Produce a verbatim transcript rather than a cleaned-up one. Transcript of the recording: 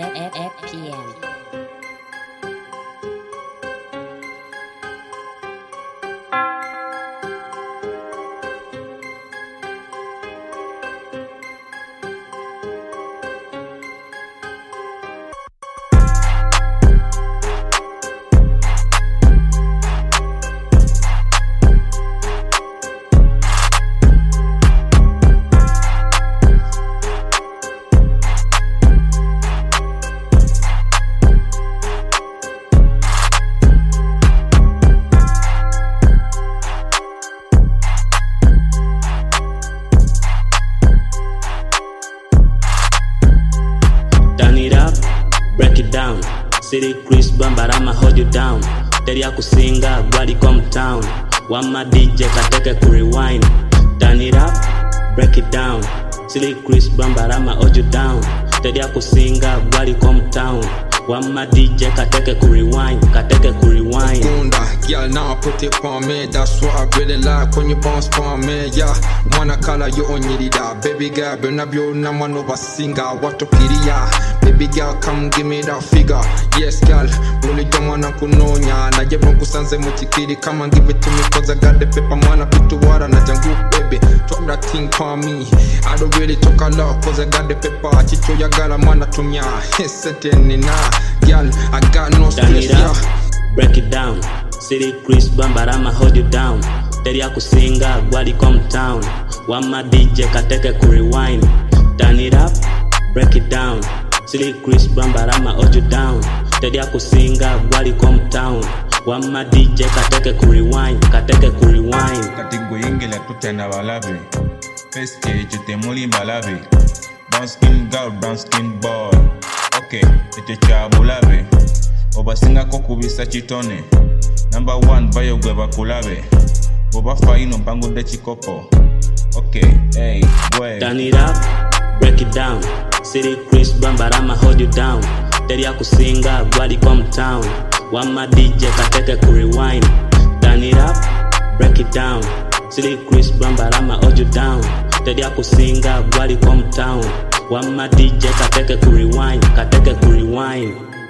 F P M. Break it down. City Chris Bamba I'ma hold you down. Teri ya kusinga gwali come town. Wama D J kateke ku rewind. Turn it up, break it down. City Chris Bamba I'ma hold you down. Teri ya kusinga gwali come town. Wama D J kateke ku rewind, kateke ku rewind. Gunda, girl, now put it on me. That's what I really like when you bounce for me. Yeah, wanna color you on your baby girl, but na bio na man over singer. What to kiria? Baby girl, come give me that figure. Yes, girl, really don't wanna kunonya. Na jebon kusanze muchikiri, come and give it to me, cause I got the paper, man. I put the water, na jangu, baby. Talk that thing for me. I don't really talk a lot, cause I got the paper. Chicho ya gala, man, to me. Setting in now. Girl, I got no stress, yeah. Break it down. City Chris Bamba I'ma hold you down. Teri ya kusinga gwali come town. Wama D J kateke ku rewind. Turn it up, break it down. City Chris Bamba I'ma hold you down. Teri ya kusinga gwali come town. Wama D J kateke ku rewind, kateke ku rewind. Katigo yengela tutenda balabe. First stage temuli balabe. Brown skin girl, brown skin boy. Okay, ete chabulabe. Obasinga kokubisa chitone. Number one bayo gwe bakulabe. Boba faino mpango de chikopo. Okay, hey, boy. Turn it up, break it down. City Chris Bamba I'ma hold you down. Teri ya kusinga gwali come town. Wama D J kateke ku rewind. Turn it up, break it down. City Chris Bamba I'ma hold you down. Teri ya kusinga gwali come town. Wama D J kateke ku rewind, kateke ku rewind.